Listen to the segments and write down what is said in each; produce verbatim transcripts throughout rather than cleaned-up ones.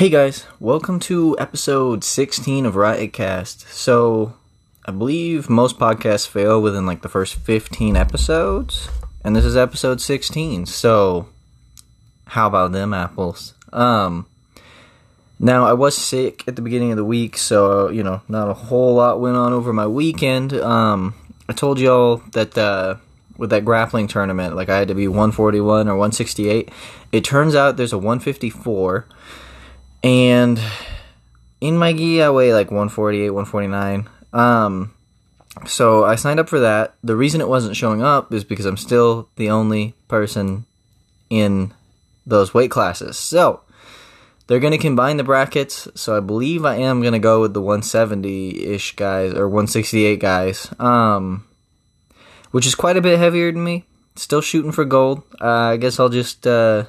Hey guys, welcome to episode sixteen of Riotcast. So, I believe most podcasts fail within like the first fifteen episodes, and this is episode sixteen, so how about them apples? Um, now I was sick at the beginning of the week, so, you know, not a whole lot went on over my weekend. Um, I told y'all that, uh, with that grappling tournament, like I had to be one forty-one or one sixty-eight. It turns out there's a one fifty-four. And in my gi, I weigh like one forty-eight, one forty-nine. Um, so I signed up for that. The reason it wasn't showing up is because I'm still the only person in those weight classes. So they're going to combine the brackets. So I believe I am going to go with the one seventy-ish guys or one sixty-eight guys, um, which is quite a bit heavier than me. Still shooting for gold. Uh, I guess I'll just... Uh,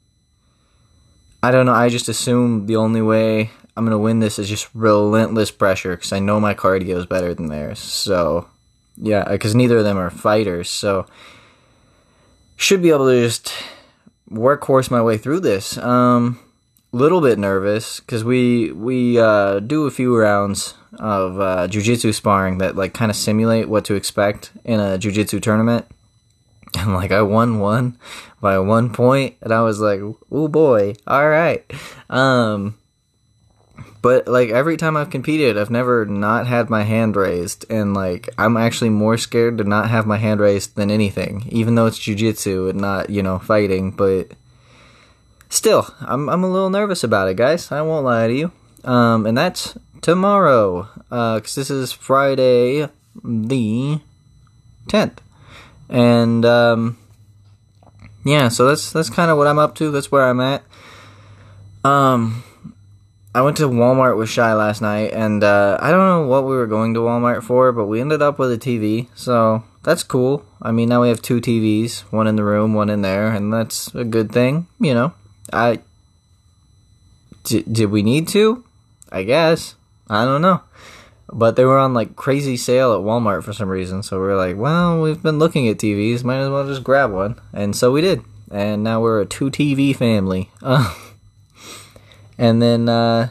I don't know, I just assume the only way I'm going to win this is just relentless pressure, because I know my cardio is better than theirs. So, yeah, because neither of them are fighters, so should be able to just workhorse my way through this. Um, little bit nervous, because we, we uh, do a few rounds of uh, jiu-jitsu sparring that like kind of simulate what to expect in a jiu-jitsu tournament. And, like, I won one by one point, and I was like, oh, boy, all right. Um, but, like, every time I've competed, I've never not had my hand raised, and, like, I'm actually more scared to not have my hand raised than anything, even though it's jiu-jitsu and not, you know, fighting, but still, I'm I'm a little nervous about it, guys. I won't lie to you. Um, and that's tomorrow, uh, because this is Friday the tenth. And, um, yeah, so that's, that's kind of what I'm up to. That's where I'm at. Um, I went to Walmart with Shy last night, and, uh, I don't know what we were going to Walmart for, but we ended up with a T V, so that's cool. I mean, now we have two T Vs, one in the room, one in there, and that's a good thing, you know. I, d- did we need to? I guess. I don't know. But they were on, like, crazy sale at Walmart for some reason. So we were like, well, we've been looking at T Vs. Might as well just grab one. And so we did. And now we're a two T V family. Uh, and then, uh,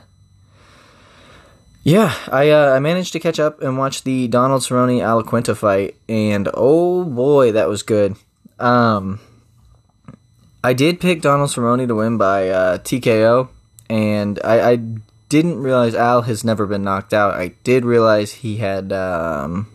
yeah, I uh, I managed to catch up and watch the Donald Cerrone Al Iaquinta fight. And, oh, boy, that was good. Um, I did pick Donald Cerrone to win by uh, T K O. And I... I didn't realize Al has never been knocked out. I did realize he had um,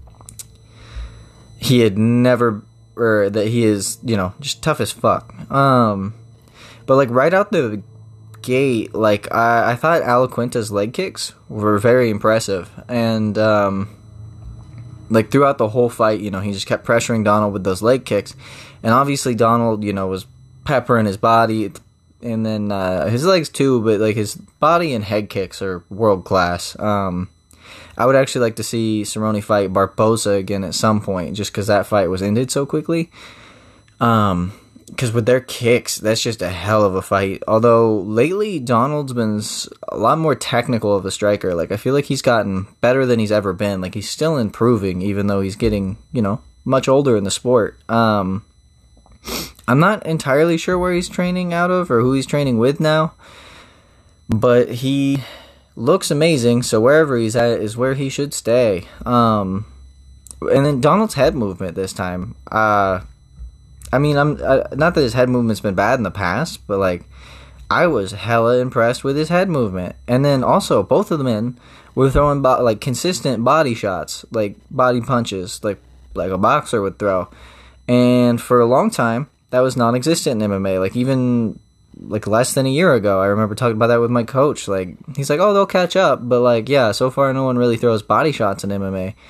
he had never, or that he is, you know, just tough as fuck. Um, but like right out the gate, like I, I thought Al Iaquinta's leg kicks were very impressive, and um, like throughout the whole fight, you know, he just kept pressuring Donald with those leg kicks, and obviously Donald, you know, was peppering his body. And then uh, his legs too, but like his body and head kicks are world class. Um, I would actually like to see Cerrone fight Barboza again at some point, just because that fight was ended so quickly. Um, because with their kicks, that's just a hell of a fight. Although lately Donald's been a lot more technical of a striker. Like I feel like he's gotten better than he's ever been. Like he's still improving, even though he's getting, you know, much older in the sport. Um. I'm not entirely sure where he's training out of or who he's training with now, but he looks amazing, so wherever he's at is where he should stay. Um, and then Donald's head movement this time. Uh, I mean, I'm uh, not that his head movement's been bad in the past, but like I was hella impressed with his head movement. And then also both of the men were throwing bo- like consistent body shots, like body punches, like like a boxer would throw. And for a long time, that was non-existent in M M A. Like, even, like, less than a year ago, I remember talking about that with my coach. Like, he's like, oh, they'll catch up. But, like, yeah, so far no one really throws body shots in M M A.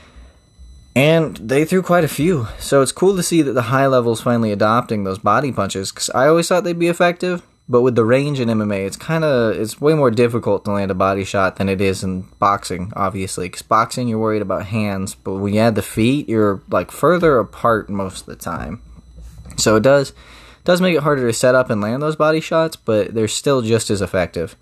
And they threw quite a few. So it's cool to see that the high level's finally adopting those body punches. Because I always thought they'd be effective. But with the range in M M A, it's kind of, it's way more difficult to land a body shot than it is in boxing, obviously. Because boxing, you're worried about hands. But when you add the feet, you're, like, further apart most of the time. So it does does make it harder to set up and land those body shots, but they're still just as effective.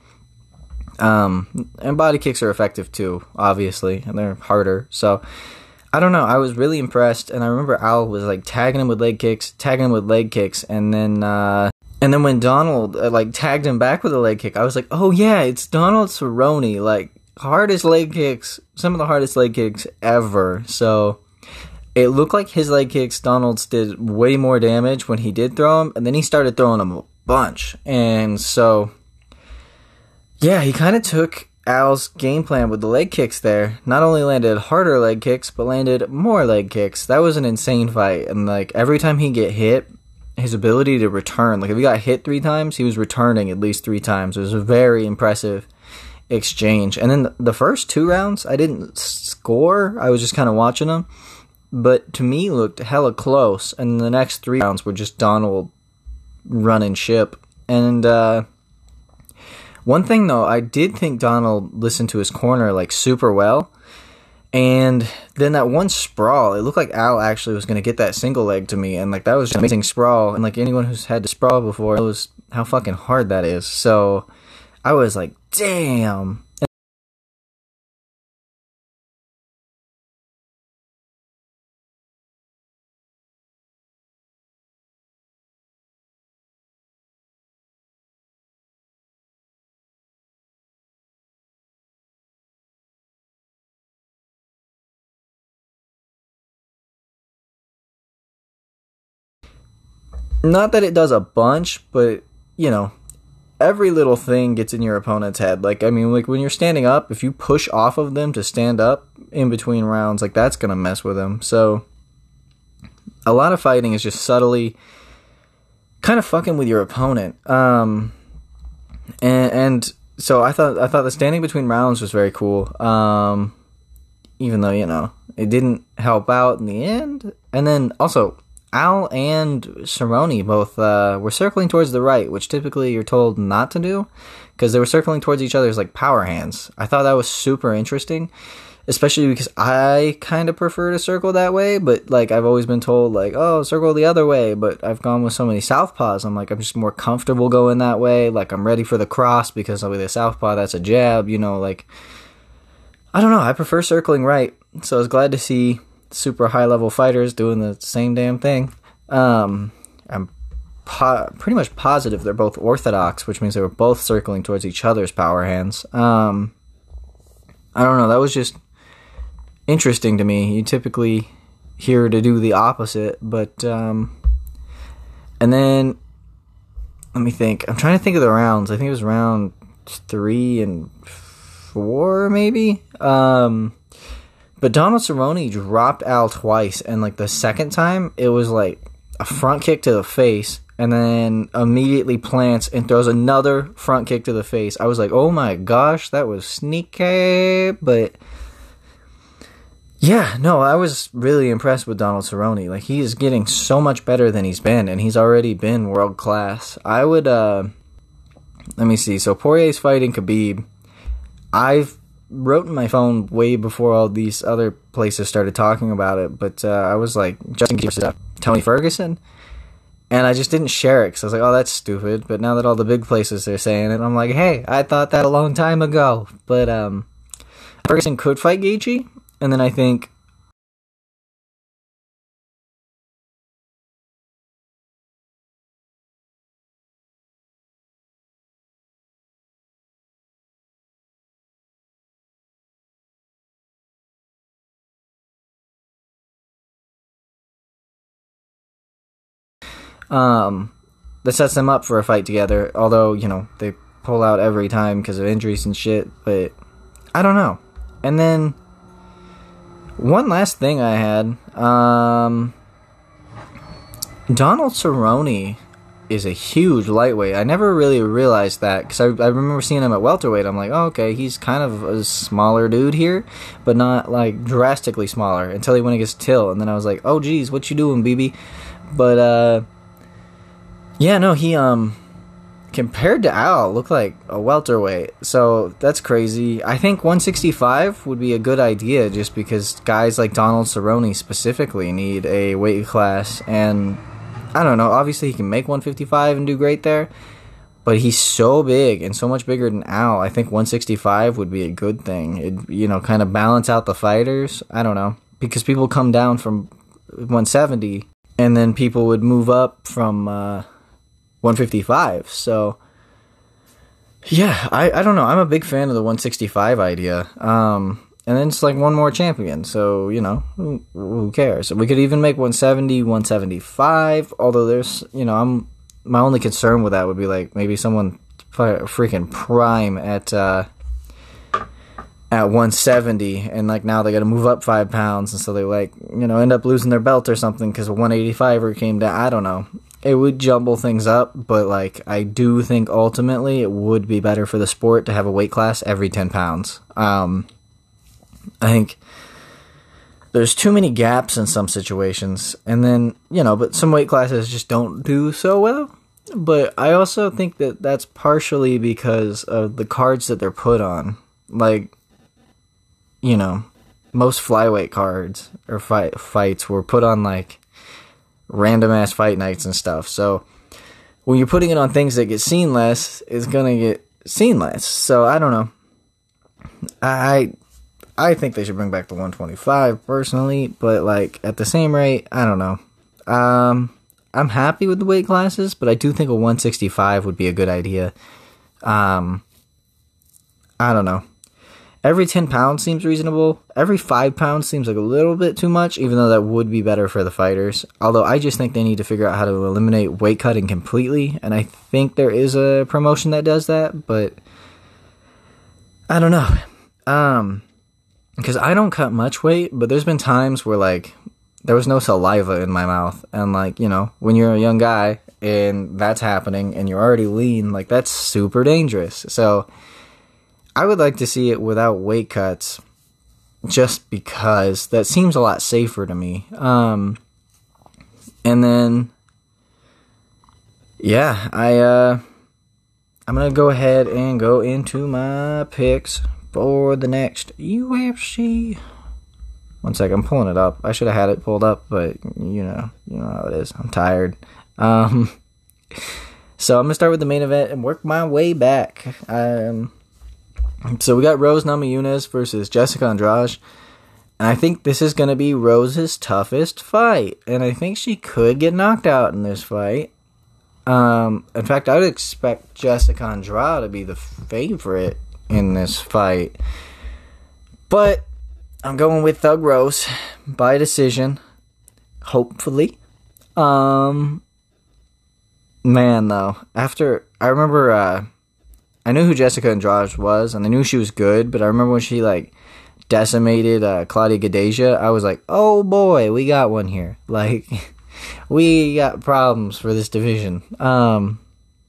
Um, and body kicks are effective too, obviously, and they're harder. So I don't know. I was really impressed, and I remember Al was like tagging him with leg kicks, tagging him with leg kicks, and then uh, And then when Donald uh, like tagged him back with a leg kick, I was like, oh yeah, it's Donald Cerrone. Like, hardest leg kicks, some of the hardest leg kicks ever. So it looked like his leg kicks, Donald's did way more damage when he did throw them, and then he started throwing them a bunch. And so, yeah, he kind of took Al's game plan with the leg kicks there. Not only landed harder leg kicks, but landed more leg kicks. That was an insane fight. And like every time he get hit, his ability to return, like if he got hit three times, he was returning at least three times. It was a very impressive exchange. And then the first two rounds, I didn't score. I was just kind of watching them. But to me, looked hella close. And the next three rounds were just Donald running ship. And uh, one thing, though, I did think Donald listened to his corner like super well. And then that one sprawl, it looked like Al actually was going to get that single leg to me. And like that was just an amazing sprawl. And like anyone who's had to sprawl before knows how fucking hard that is. So I was like, damn. Not that it does a bunch, but, you know, every little thing gets in your opponent's head. Like, I mean, like, when you're standing up, if you push off of them to stand up in between rounds, like, that's going to mess with them. So, a lot of fighting is just subtly kind of fucking with your opponent. Um, and, and so I thought, I thought the standing between rounds was very cool. Um, even though, you know, it didn't help out in the end. And then, also, Al and Cerrone both uh, were circling towards the right, which typically you're told not to do, because they were circling towards each other's like power hands. I thought that was super interesting, especially because I kind of prefer to circle that way, but like I've always been told like, oh, circle the other way, but I've gone with so many southpaws, I'm like, I'm just more comfortable going that way, like I'm ready for the cross, because with a southpaw, that's a jab, you know, like, I don't know, I prefer circling right, so I was glad to see super high level fighters doing the same damn thing. Um, I'm po- pretty much positive they're both orthodox, which means they were both circling towards each other's power hands. Um, I don't know, that was just interesting to me. You typically hear to do the opposite, but, um, and then, let me think, I'm trying to think of the rounds. I think it was round three and four, maybe? Um, But Donald Cerrone dropped Al twice, and like the second time, it was like a front kick to the face, and then immediately plants and throws another front kick to the face. I was like, oh my gosh, that was sneaky, but yeah, no, I was really impressed with Donald Cerrone. Like, he is getting so much better than he's been, and he's already been world class. I would, uh, let me see, so Poirier's fighting Khabib. I've wrote in my phone way before all these other places started talking about it, but uh, I was like, Justin versus uh, Tony Ferguson, and I just didn't share it because I was like, oh, that's stupid. But now that all the big places are saying it, I'm like, hey, I thought that a long time ago. But um, Ferguson could fight Gaethje, and then I think Um, that sets them up for a fight together. Although, you know, they pull out every time because of injuries and shit. But I don't know. And then one last thing I had. Um, Donald Cerrone is a huge lightweight. I never really realized that because I, I remember seeing him at welterweight. I'm like, oh, okay, he's kind of a smaller dude here, but not like drastically smaller until he went against Till. And then I was like, oh, geez, what you doing, B B? But, uh, yeah, no, he, um, compared to Al, looked like a welterweight. So that's crazy. I think one sixty-five would be a good idea just because guys like Donald Cerrone specifically need a weight class. And I don't know, obviously he can make one fifty-five and do great there, but he's so big and so much bigger than Al. I think one sixty-five would be a good thing. It, you know, kind of balance out the fighters. I don't know, because people come down from one seventy and then people would move up from, uh, one fifty-five. So, yeah, I, I don't know. I'm a big fan of the one sixty-five idea. Um, and then it's like one more champion. So, you know, who, who cares? We could even make one seventy, one seventy-five. Although there's, you know, I'm my only concern with that would be like maybe someone freaking prime at uh, at one seventy, and like now they got to move up five pounds, and so they like you know end up losing their belt or something because a one eighty-five-er came down. I don't know. It would jumble things up, but like I do think ultimately it would be better for the sport to have a weight class every ten pounds. Um, I think there's too many gaps in some situations, and then you know, but some weight classes just don't do so well. But I also think that that's partially because of the cards that they're put on. Like, you know, most flyweight cards or fight fights were put on like random ass fight nights and stuff. So when you're putting it on things that get seen less, it's gonna get seen less. So I don't know. I I think they should bring back the one twenty-five personally, but like at the same rate, I don't know. Um. I'm happy with the weight classes, but I do think a one sixty-five would be a good idea. Um, I don't know. Every ten pounds seems reasonable. Every five pounds seems like a little bit too much, even though that would be better for the fighters. Although I just think they need to figure out how to eliminate weight cutting completely, and I think there is a promotion that does that, but I don't know. Um, because I don't cut much weight, but there's been times where like there was no saliva in my mouth. And, like, you know, when you're a young guy and that's happening and you're already lean, like, that's super dangerous. So, I would like to see it without weight cuts just because that seems a lot safer to me. Um, and then, yeah, I, uh, I'm going to go ahead and go into my picks for the next U F C. One sec, I'm pulling it up. I should have had it pulled up, but you know, you know how it is. I'm tired. Um, so I'm gonna start with the main event and work my way back. Um, so we got Rose Namajunas versus Jessica Andrade, and I think this is gonna be Rose's toughest fight, and I think she could get knocked out in this fight. Um, in fact, I would expect Jessica Andrade to be the favorite in this fight, but I'm going with Thug Rose by decision, hopefully. Um, man, though, after I remember, uh, I knew who Jessica Andrade was, and I knew she was good. But I remember when she like decimated uh, Claudia Gadeja, I was like, "Oh boy, we got one here! Like, we got problems for this division." Um,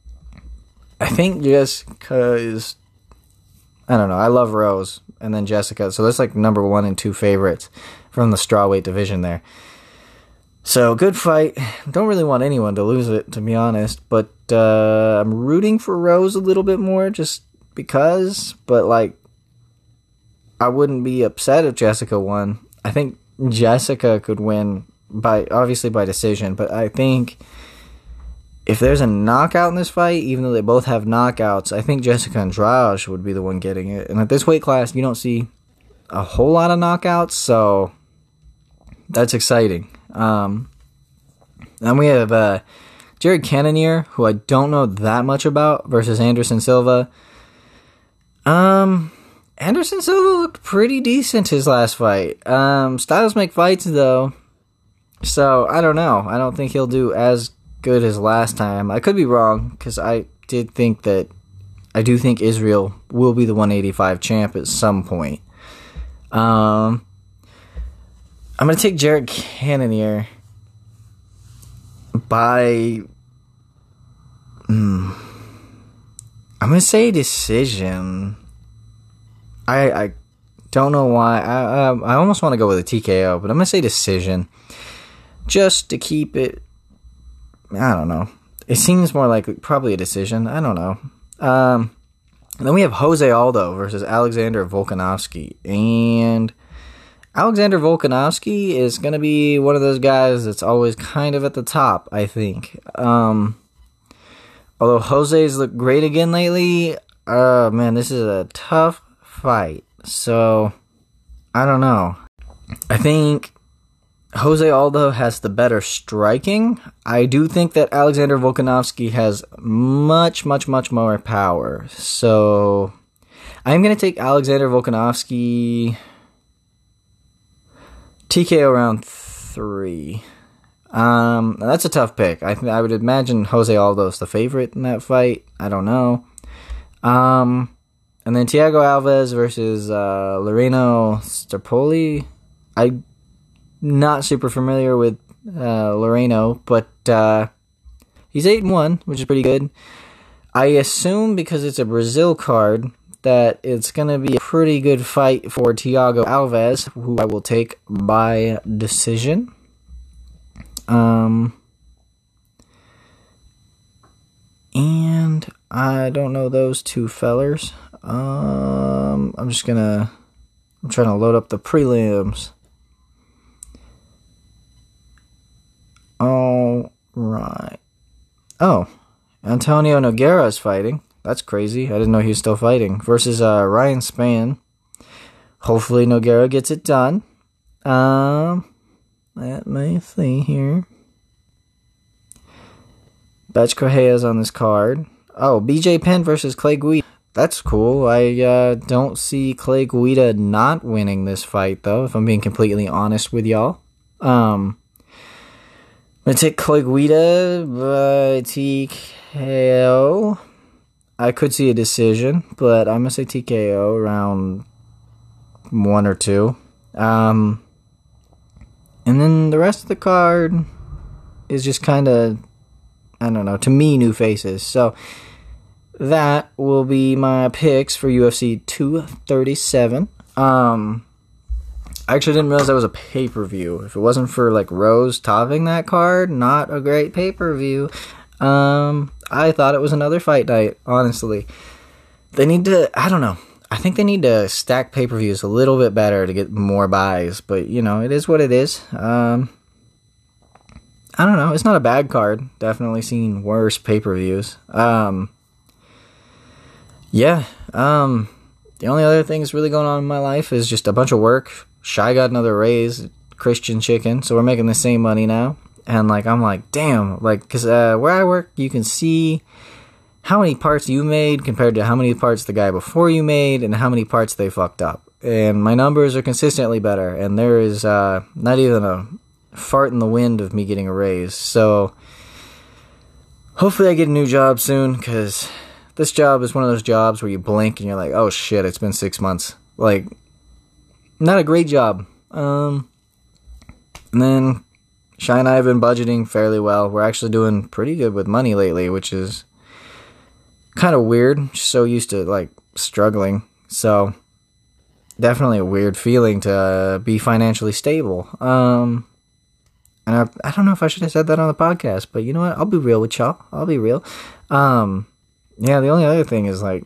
I think just because I don't know, I love Rose. And then Jessica. So that's like number one and two favorites from the strawweight division there. So good fight. Don't really want anyone to lose it, to be honest. But uh, I'm rooting for Rose a little bit more just because. But like, I wouldn't be upset if Jessica won. I think Jessica could win by obviously by decision. But I think if there's a knockout in this fight, even though they both have knockouts, I think Jessica Andrade would be the one getting it. And at this weight class, you don't see a whole lot of knockouts, so that's exciting. Um, then we have uh, Jared Cannonier, who I don't know that much about, versus Anderson Silva. Um, Anderson Silva looked pretty decent his last fight. Um, styles make fights, though, so I don't know. I don't think he'll do as good as last time. I could be wrong, because I did think that I do think Israel will be the one eighty-five champ at some point. Um, I'm going to take Jared Cannonier by mm, I'm going to say decision. I I don't know why. I, I, I almost want to go with a T K O, but I'm going to say decision just to keep it. I don't know. It seems more like probably a decision. I don't know. Um, then we have Jose Aldo versus Alexander Volkanovski. And Alexander Volkanovski is going to be one of those guys that's always kind of at the top, I think. Um, although Jose's looked great again lately, uh, man, this is a tough fight. So, I don't know. I think Jose Aldo has the better striking. I do think that Alexander Volkanovski has much, much, much more power. So I'm going to take Alexander Volkanovski T K O round three. Um, that's a tough pick. I th- I would imagine Jose Aldo's the favorite in that fight. I don't know. Um, and then Thiago Alves versus uh, Loreno Starpoli. I'm not super familiar with uh, Loreno, but uh, he's eight and one, which is pretty good. I assume because it's a Brazil card that it's going to be a pretty good fight for Thiago Alves, who I will take by decision. Um, and I don't know those two fellers. Um, I'm just going to, I'm trying to load up the prelims. All right. Oh, Antonio Nogueira is fighting. That's crazy. I didn't know he was still fighting. Versus uh, Ryan Spann. Hopefully Nogueira gets it done. Um, let me see here. Betch Correa's on this card. Oh, B J Penn versus Clay Guida. That's cool. I uh, don't see Clay Guida not winning this fight, though, if I'm being completely honest with y'all. Um, I'm going to take Clay Guida by T K O. I could see a decision, but I'm going to say T K O around one or two. Um, and then the rest of the card is just kind of, I don't know, to me, new faces. So that will be my picks for U F C two thirty-seven. Um, I actually didn't realize that was a pay-per-view. If it wasn't for, like, Rose topping that card, not a great pay-per-view. Um, I thought it was another fight night, honestly. They need to, I don't know. I think they need to stack pay-per-views a little bit better to get more buys. But, you know, it is what it is. Um, I don't know. It's not a bad card. Definitely seen worse pay-per-views. Um, yeah. Um, the only other thing that's really going on in my life is just a bunch of work. Shy got another raise, Christian Chicken. So we're making the same money now. And, like, I'm like, damn, like, because uh, where I work, you can see how many parts you made compared to how many parts the guy before you made and how many parts they fucked up. And my numbers are consistently better. And there is uh, not even a fart in the wind of me getting a raise. So hopefully I get a new job soon, because this job is one of those jobs where you blink and you're like, oh, shit, it's been six months. Like, not a great job. Um, and then Shy and I have been budgeting fairly well. We're actually doing pretty good with money lately, which is kind of weird. So used to, like, struggling. So definitely a weird feeling to uh, be financially stable. Um, and I, I don't know if I should have said that on the podcast, but you know what? I'll be real with y'all. I'll be real. Um, yeah, the only other thing is, like,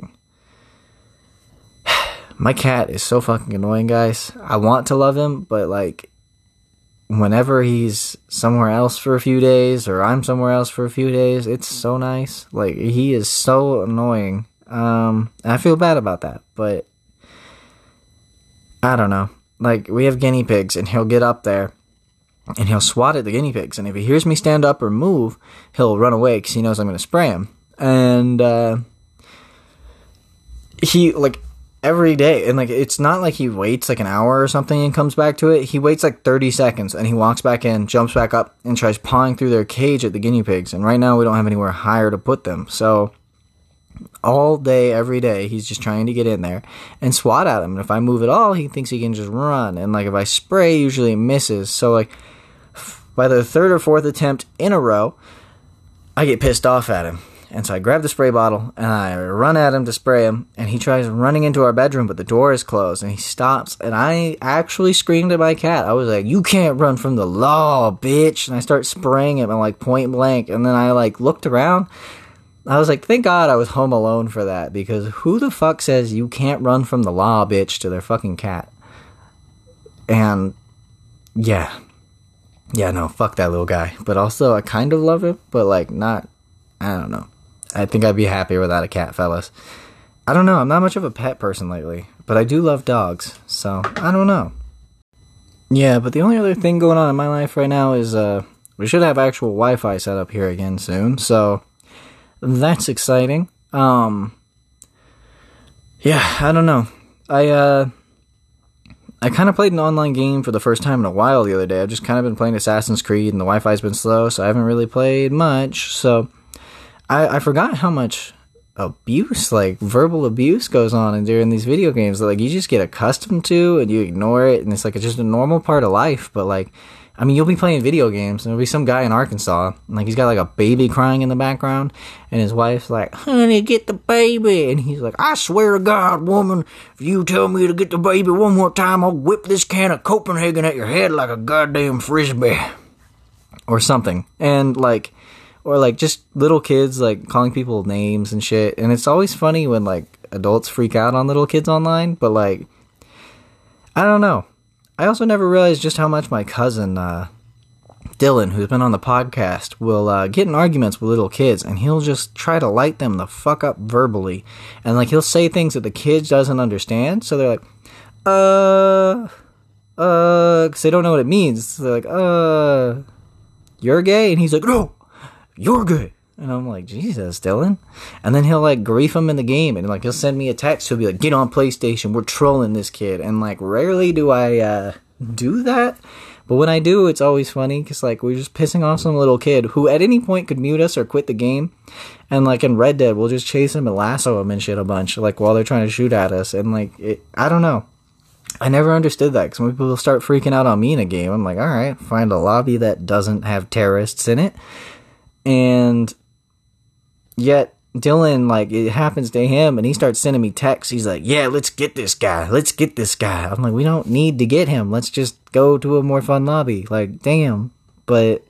my cat is so fucking annoying, guys. I want to love him, but, like, whenever he's somewhere else for a few days or I'm somewhere else for a few days, it's so nice. Like, he is so annoying. Um, and I feel bad about that, but I don't know. Like, we have guinea pigs, and he'll get up there and he'll swat at the guinea pigs. And if he hears me stand up or move, he'll run away because he knows I'm going to spray him. And uh, he, like, every day, and, like, it's not like he waits, like, an hour or something and comes back to it. He waits, like, thirty seconds, and he walks back in, jumps back up, and tries pawing through their cage at the guinea pigs. And right now, we don't have anywhere higher to put them. So, all day, every day, he's just trying to get in there and swat at them. And if I move at all, he thinks he can just run. And, like, if I spray, usually it misses. So, like, by the third or fourth attempt in a row, I get pissed off at him. And so I grab the spray bottle, and I run at him to spray him, and he tries running into our bedroom, but the door is closed, and he stops, and I actually screamed at my cat. I was like, you can't run from the law, bitch, and I start spraying him, and, like, point blank, and then I, like, looked around. I was like, thank God I was home alone for that, because who the fuck says you can't run from the law, bitch, to their fucking cat? And, yeah. Yeah, no, fuck that little guy. But also, I kind of love him, but, like, not, I don't know. I think I'd be happier without a cat, fellas. I don't know. I'm not much of a pet person lately, but I do love dogs, so I don't know. Yeah, but the only other thing going on in my life right now is uh, we should have actual Wi-Fi set up here again soon, so that's exciting. Um, yeah, I don't know. I uh, I kind of played an online game for the first time in a while the other day. I've just kind of been playing Assassin's Creed, and the Wi-Fi's been slow, so I haven't really played much. So I, I forgot how much abuse, like verbal abuse, goes on during these video games that like you just get accustomed to and you ignore it, and it's like it's just a normal part of life. But like, I mean, you'll be playing video games and there'll be some guy in Arkansas, and like he's got like a baby crying in the background, and his wife's like, "Honey, get the baby," and he's like, "I swear to God, woman, if you tell me to get the baby one more time, I'll whip this can of Copenhagen at your head like a goddamn frisbee," or something. And like, or like just little kids like calling people names and shit. And it's always funny when like adults freak out on little kids online, but like, I don't know. I also never realized just how much my cousin, uh, Dylan, who's been on the podcast, will uh, get in arguments with little kids, and he'll just try to light them the fuck up verbally. And like, he'll say things that the kid doesn't understand, so they're like, uh, uh, because they don't know what it means. So they're like, uh, you're gay? And he's like, no, you're gay. And I'm like, Jesus, Dylan. And then he'll like grief him in the game, and like he'll send me a text. He'll be like, get on PlayStation, we're trolling this kid. And like, rarely do I uh, do that, but when I do, it's always funny because like we're just pissing off some little kid who at any point could mute us or quit the game. And like in Red Dead, we'll just chase him and lasso him and shit a bunch, like while they're trying to shoot at us. And like, it, I don't know. I never understood that, because when people start freaking out on me in a game, I'm like, all right, find a lobby that doesn't have terrorists in it. And yet Dylan, like, it happens to him, and he starts sending me texts. He's like, yeah, let's get this guy. Let's get this guy. I'm like, we don't need to get him. Let's just go to a more fun lobby. Like, damn. But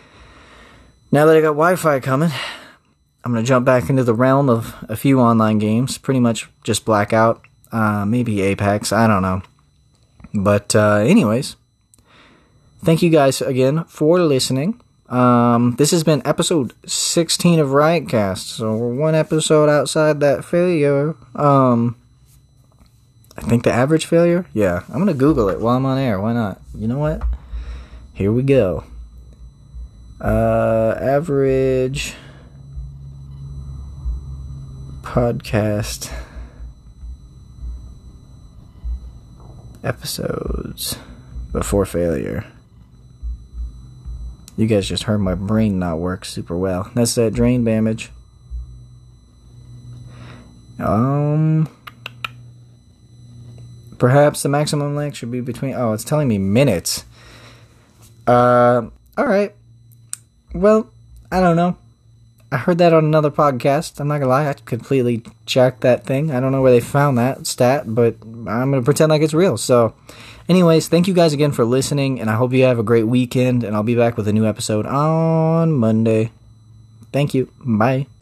now that I got Wi-Fi coming, I'm going to jump back into the realm of a few online games. Pretty much just Blackout. Uh, maybe Apex. I don't know. But uh, anyways, thank you guys again for listening. Um, this has been episode sixteen of Riotcast, so we're one episode outside that failure. Um, I think the average failure? Yeah, I'm gonna Google it while I'm on air, why not? You know what? Here we go. Uh, average podcast episodes before failure. You guys just heard my brain not work super well. That's that drain damage. Um, perhaps the maximum length should be between... Oh, it's telling me minutes. Uh, alright. Well, I don't know. I heard that on another podcast. I'm not gonna lie, I completely checked that thing. I don't know where they found that stat, but I'm gonna pretend like it's real. So, anyways, thank you guys again for listening, and I hope you have a great weekend, and I'll be back with a new episode on Monday. Thank you. Bye.